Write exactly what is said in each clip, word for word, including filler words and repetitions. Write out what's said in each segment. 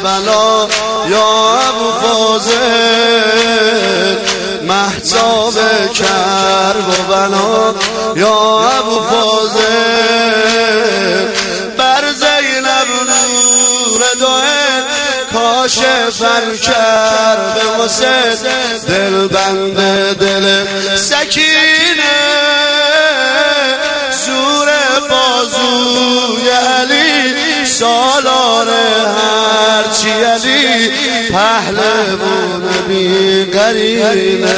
کربلا یا ابوالفضل، مهتاب کربلا یا ابوالفضل، بر زینب نور دوئه کاشفن کرب حسین، دل بند دل سکینه زور بازوی علی، سالار هرچی علی پهلوان بی قرینه،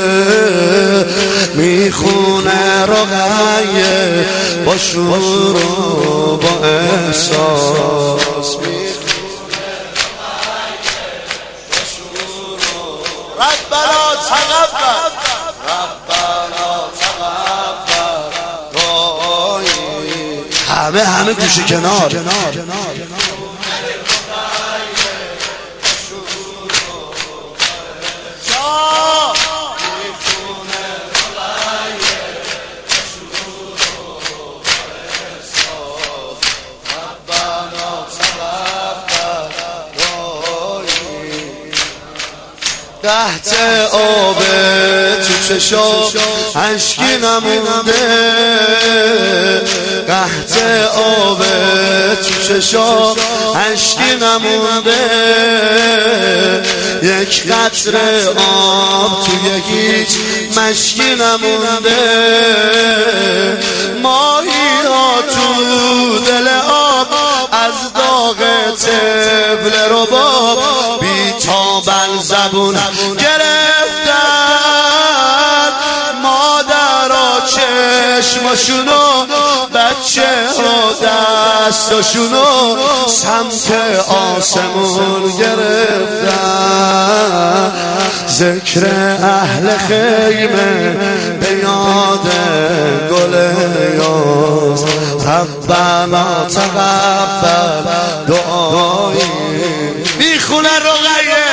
میخونه رقیه با شور و با احساس، ربنا تقبل ربنا تقبل دعایی. همه همه گوشه کنار قحط آب تو چشا اشکی نمونده، قحط آب تو چشا اشکی نمونده، یک قطره آب توی هیچ مشکی نمونده، ماهی ها تو دل آب از داغ طفل رباب بی تابن زبون گرفتن، مادرها چشماشونو بچه ها دستاشونو سمت آسمون گرفتن، ذکر اهل خیمه به یاد گل یاس، ربنا تقبل دعایی. میخونه رقیه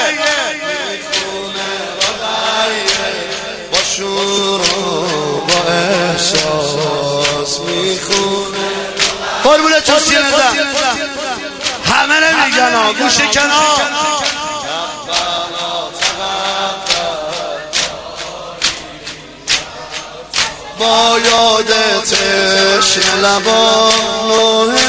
با شور و با احساس، میخونه قربونه توصیه نزم همه نمیگن ها گوشه کنار، با یاد تشنه لبا نوحه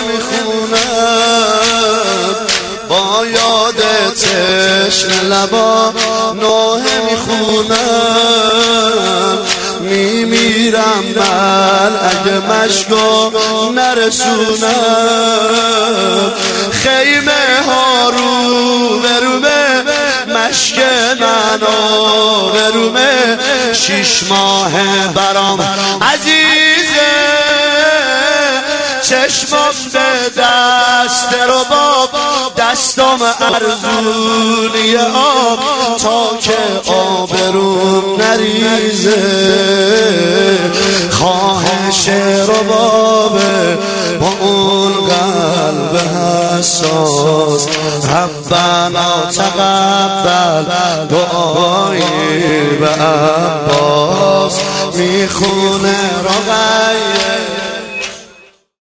میخونم، با یاد تشنه لبا نوحه میخونم، میمیرم من اگه مشکو نرسونم، خیمه ها رو برومه مشک منو برومه، شیش ماه برام عزیزه، چشمم به دست رباب، دستم ارزونی آب تا که آبروم نریزه، خواهش ربابه با اون قلب حساس، ربنا تقبل دعایی به عباس، میخونه رقیه